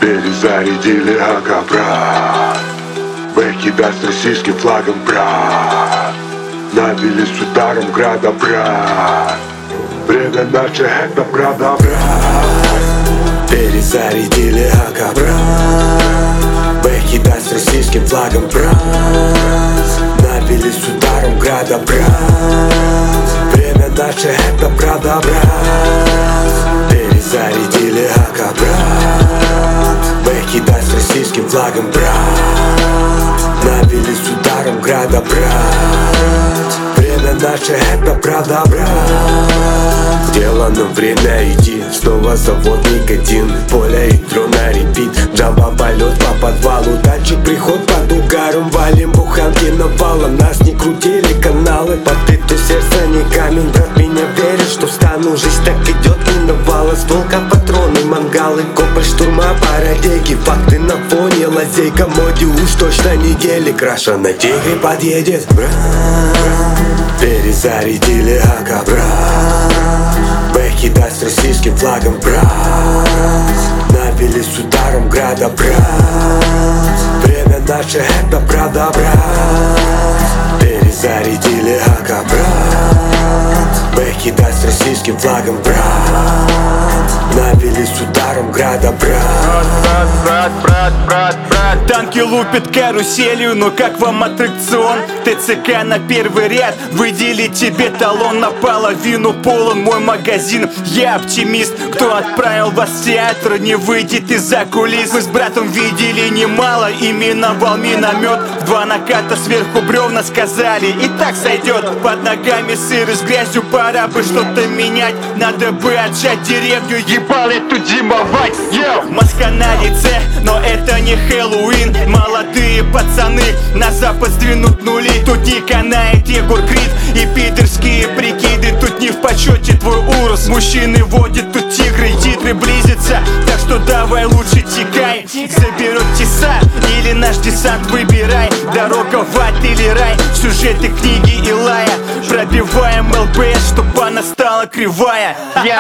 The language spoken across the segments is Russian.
Перезарядили АК, брат. Бэки-да с российским флагом, брат. Набили с ударом града, брат. Время наше, это правда, брат. Перезарядили АК, брат. Бэки-да с российским флагом, брат. Набили с ударом града, брат. Время наше, это правда, брат. Перезарядили АК, брат. Бэки-да с российским флагом, брат. Набили с ударом града, брат. Время наше, это правда, брат. Дело нам время идти, снова завод никотин. Поле и трон на репит, джамба полет по подвалу. Дальше приход под угаром, валим буханки навалом. Нас не крутили каналы, под плиту сердце не камень. Брат, меня верит, что встану, жизнь так идет, миновала. Стволка, патроны, мангалы, кополь, штурма, парадейки. Факты на фоне, лазейка, моди уж точно не гелик. Краша на тигре подъедет, брат. Перезарядили АК, брат. Бэки-да с российским флагом, брат. Набили с ударом града, брат. Время наше, это правда, брат. Перезарядили АК, брат. Бэки-да с российским флагом, брат. Набили с ударом града, брат. Танки лупят каруселью, но как вам аттракцион? ТЦК на первый ряд, выдели тебе талон. Наполовину полон мой магазин, я оптимист. Кто отправил вас в театр, не выйдет из-за кулис. Мы с братом видели немало, именовал миномет. В 2 наката сверху бревна сказали, и так сойдет. Под ногами сыр с грязью, пора бы что-то менять. Надо бы отжать деревню, ебал эту зимовать. Маска на лице, но это не Хэллоуин. Молодые пацаны на запад сдвинут нули. Тут не канает Егор Крид и пидорские прикиды. Тут не в почете твой урос. Мужчины водят тут тигры, титры близятся, так что давай лучше текай. Заберет теса или наш десант, выбирай. Дорога в ад или рай, сюжеты книги Илая. Пробиваем ЛПС, чтоб она стала кривая.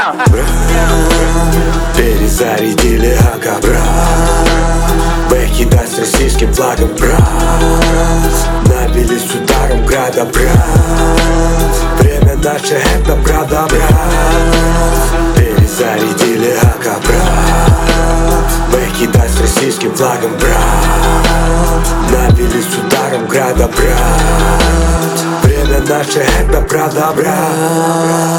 Перезарядили АК, брат. Бэки-да с российским флагом, брат. Набили с ударом града, брат. Время наше, это правда, брат. Перезарядили АК, брат. Бэки-да с российским флагом, брат. Набили с ударом града, брат. Время наше, это правда, брат.